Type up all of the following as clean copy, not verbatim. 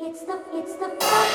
It's the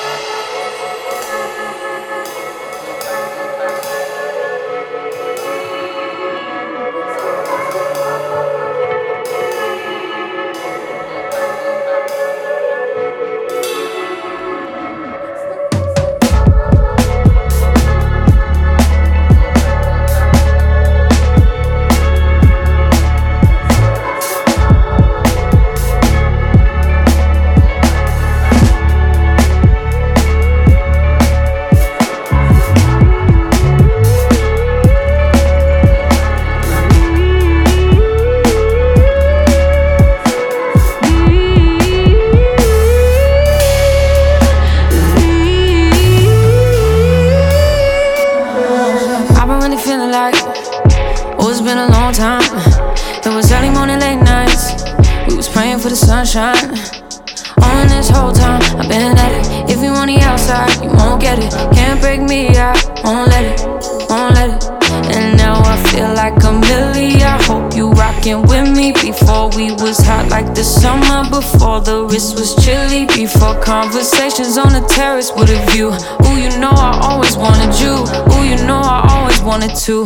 feeling like, oh, it's been a long time. It was early morning, late nights. We was praying for the sunshine. On this whole time, I've been at it. If you on the outside, you won't get it. Can't break me, I won't let it, won't let it. And now I feel like a milli. I hope you rockin' with me. Before we was hot like the summer. Before the wrist was chilly. Before conversations on the terrace with a view. Ooh, you know I always wanted you. Ooh, you know I always wanted to,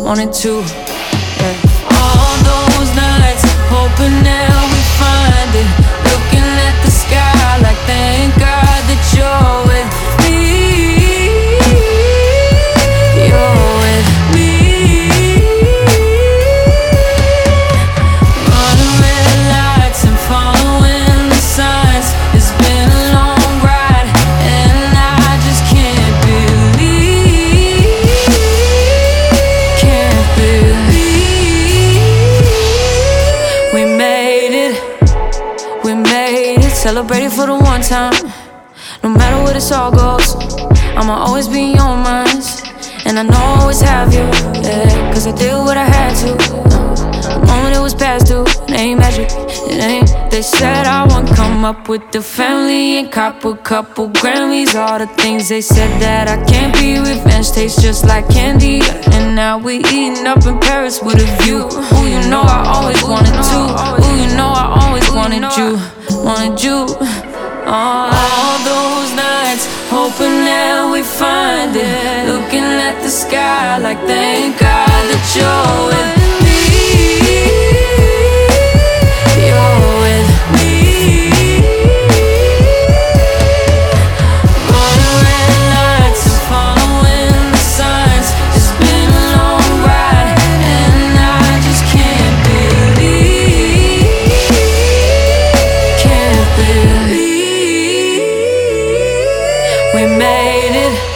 yeah. All those nights, hoping that we find it. Looking at the sky like thank God that you're with me. You're with me. Running red lights and following the signs. It's been a long ride and I just can't believe. We made it, celebrated for the one time. No matter where this all goes, I'ma always be in your minds. And I know I always have you, yeah, cause I did what I had to. The moment it was past due, it ain't magic, it ain't. They said I won't come up with the family and cop a couple Grammys. All the things they said that I can't be. Revenge tastes just like candy. And now we eating up in Paris with a view. Ooh, you know I always wanted to. Ooh, you know I always wanted you. All those nights, hoping that we find it. Looking at the sky like thank God that you're with me. You're with me. Running red lights and following the signs. It's been a long ride and I just can't believe. We made it.